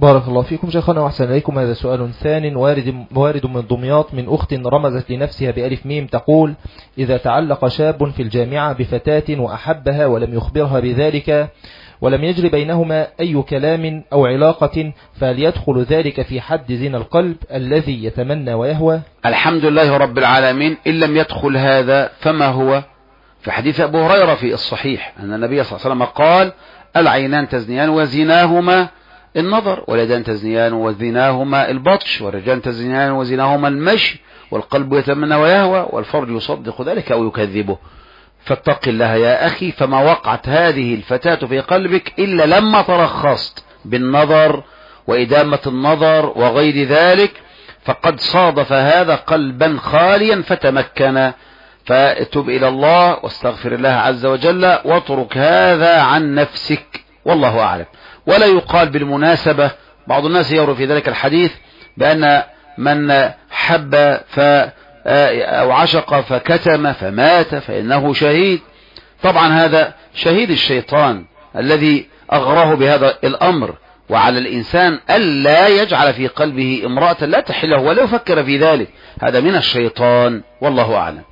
بارك الله فيكم شيخنا وأحسن إليكم. هذا سؤال ثان وارد من دمياط من أخت رمزت لنفسها بألف ميم تقول: إذا تعلق شاب في الجامعة بفتاة وأحبها ولم يخبرها بذلك ولم يجري بينهما أي كلام أو علاقة، فهل يدخل ذلك في حد زنا القلب الذي يتمنى ويهوى؟ الحمد لله رب العالمين. إن لم يدخل هذا فما هو؟ في حديث أبو هريرة في الصحيح أن النبي صلى الله عليه وسلم قال: العينان تزنيان وزناهما النظر، واليدان تزنيان وزناهما البطش، والرجلان تزنيان وزناهما المشي، والقلب يتمنى ويهوى، والفرج يصدق ذلك أو يكذبه. فاتق الله يا أخي، فما وقعت هذه الفتاة في قلبك إلا لما ترخصت بالنظر وإدامة النظر وغير ذلك، فقد صادف هذا قلبا خاليا فتمكن. فتب إلى الله واستغفر الله عز وجل واترك هذا عن نفسك، والله أعلم. ولا يقال بالمناسبة، بعض الناس يرى في ذلك الحديث بأن من حب أو عشق فكتم فمات فإنه شهيد. طبعا هذا شهيد الشيطان الذي أغراه بهذا الأمر، وعلى الإنسان ألا يجعل في قلبه امرأة لا تحله ولا يفكر في ذلك، هذا من الشيطان، والله أعلم.